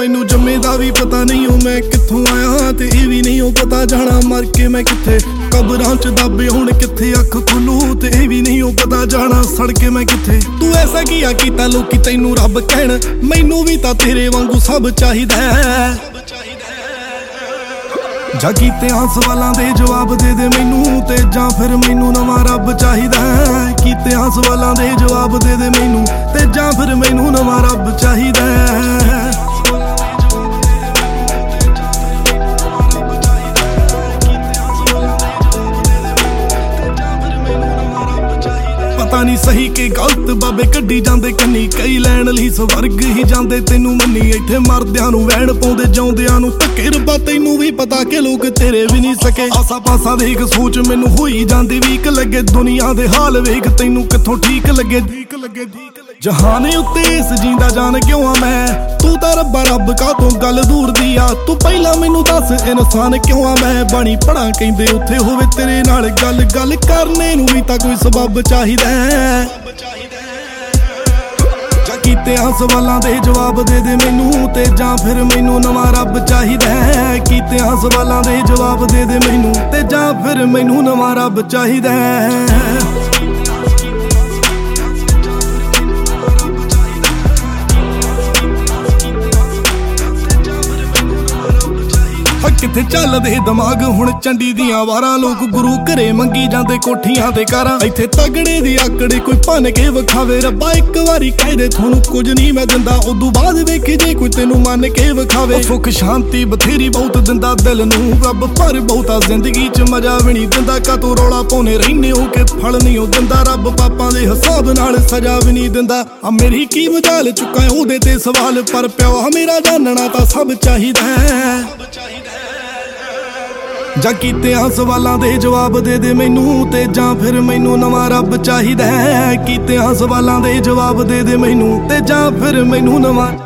मैनू जम्मे दा भी पता नहीं हो मैं कित्थों आया ते ये भी नहीं हो पता जाना मर के मैं कित्थे कबरां च दबे हुण कित्थे अख खुलू ते ये भी नहीं हो पता जाना सड़ के मैं कित्थे तू ऐसा किया कीता लोकी तैनू रब कहण मैनू भी तां तेरे वांगू सब चाहिदा जा कीतियां सवालां दे जवाब दे दे मैनू ते जां फिर मैनू नवां रब चाहिदा कीतियां सवालां दे जवाब दे दे मैनू ते जां फिर मैनू नवां रब चाहिदा पता नहीं सही के गलत बाबे कड्डी जांदे कन्नी कई लैण लई स्वर्ग ही जांदे तेनू मन्नी इत्थे मरदियां नू वैण पाउंदे जाउंदियां नू धक्के रब्बा तैनू भी पता के लोग तेरे भी नहीं सके आसा पासा देख सोच मैनू होई जांदी वीक लगे दुनिया दे हाल वेख तैनू कित्थों ठीक लगे जहाने उत्ते इस जींदा जान क्यों आ मैं तू तां रब्बा रब कातों गल दूर दी आ तू पहला मैनू दस इंसान क्यों आ मैं बणी पढ़ा कहंदे उत्थे होवे तेरे नाल गल करने नू भी तां कोई सबब चाहिदा जा कीतियां सवालां दे जवाब दे दे मैनू ते जां फिर मैनू नवां रब चाहिदा कीतियां सवालां दे जवाब दे दे मैनू ते जां फिर मैनू नवां रब चाहिदा किथे चलदे दिमाग हुण चंडी दियां वारां लोग गुरु घरे मंगी जांदे कोठियां ते कारां इत्थे तगड़े दी आकड़े कोई भन के विखावे रब्बा एक वारी कह दे थोनू कुछ नहीं मैं दिंदा उदों बाद वेखी जे कोई तेनू मन के विखावे सुख शांति बथेरी बहुत दिंदा दिल नू रब पर बहुता जिंदगी च मजा भी नहीं दिंदा कातों रौला पाउने रहिंदे हो के फल नहीं हो दिंदा रब पापां दे हिसाब नाल सजा भी नहीं दिंदा आ मेरी की मजाल चुका ओहदे ते सवाल पर प्यो मेरा जानना तां सब चाहिदा जा कीतियां सवालां दे जवाब दे दे मैनू ते जां फिर मैनू नवां रब चाहिदा कीतियां सवालां दे जवाब दे दे मैनू ते जां फिर मैनू नवां